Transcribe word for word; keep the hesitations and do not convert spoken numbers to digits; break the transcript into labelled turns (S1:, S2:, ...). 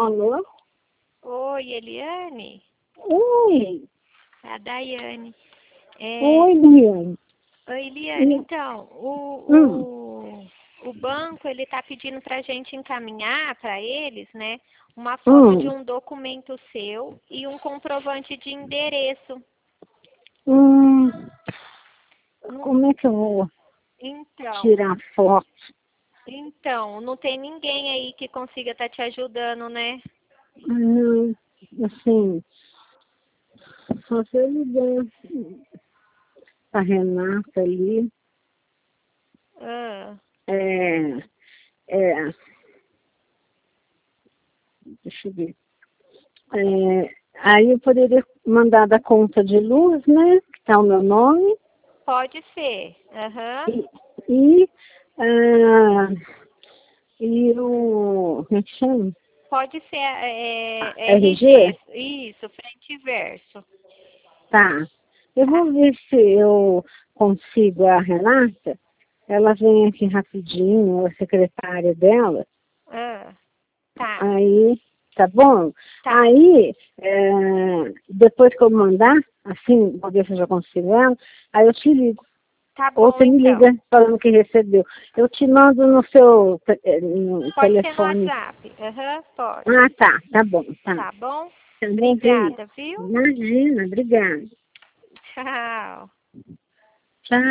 S1: Alô?
S2: Oi, Eliane?
S1: Oi.
S2: É a Daiane. É...
S1: Oi, Liane.
S2: Oi, Eliane.
S1: Hum.
S2: Então, o,
S1: Hum.
S2: o, o banco, ele tá pedindo pra gente encaminhar para eles, né, uma foto de
S1: Hum.
S2: um documento seu e um comprovante de endereço.
S1: Hum.
S2: Não-
S1: Como é que eu vou
S2: Então,
S1: tirar foto?
S2: então, não tem ninguém aí que consiga estar te ajudando, né?
S1: Não, assim, só se eu ligar a Renata ali.
S2: Ah,
S1: É, é, deixa eu ver. É, aí eu poderia mandar da conta de luz, né? Que tá o meu nome.
S2: pode ser. Aham.
S1: E, e, ah, e o. Como é que chama?
S2: Pode ser é, é,
S1: R G?
S2: R G. Isso, frente e verso.
S1: Tá. Eu
S2: Tá?
S1: vou ver se eu consigo a Renata. Ela vem aqui rapidinho, a secretária dela.
S2: Ah, tá,
S1: Aí, tá bom?
S2: tá.
S1: Aí, é, depois que eu mandar, assim, vou ver se eu já consigo ela, aí eu te ligo.
S2: Tá
S1: Ou
S2: bom,
S1: você me
S2: então.
S1: liga falando que recebeu. Eu te mando no seu te- eh, no
S2: Pode ser no
S1: telefone.
S2: WhatsApp. Aham, pode.
S1: Ah, tá, tá bom, tá.
S2: Tá bom?
S1: Então, vou ver isso.
S2: Obrigada, viu?
S1: Imagina, obrigada.
S2: Tchau.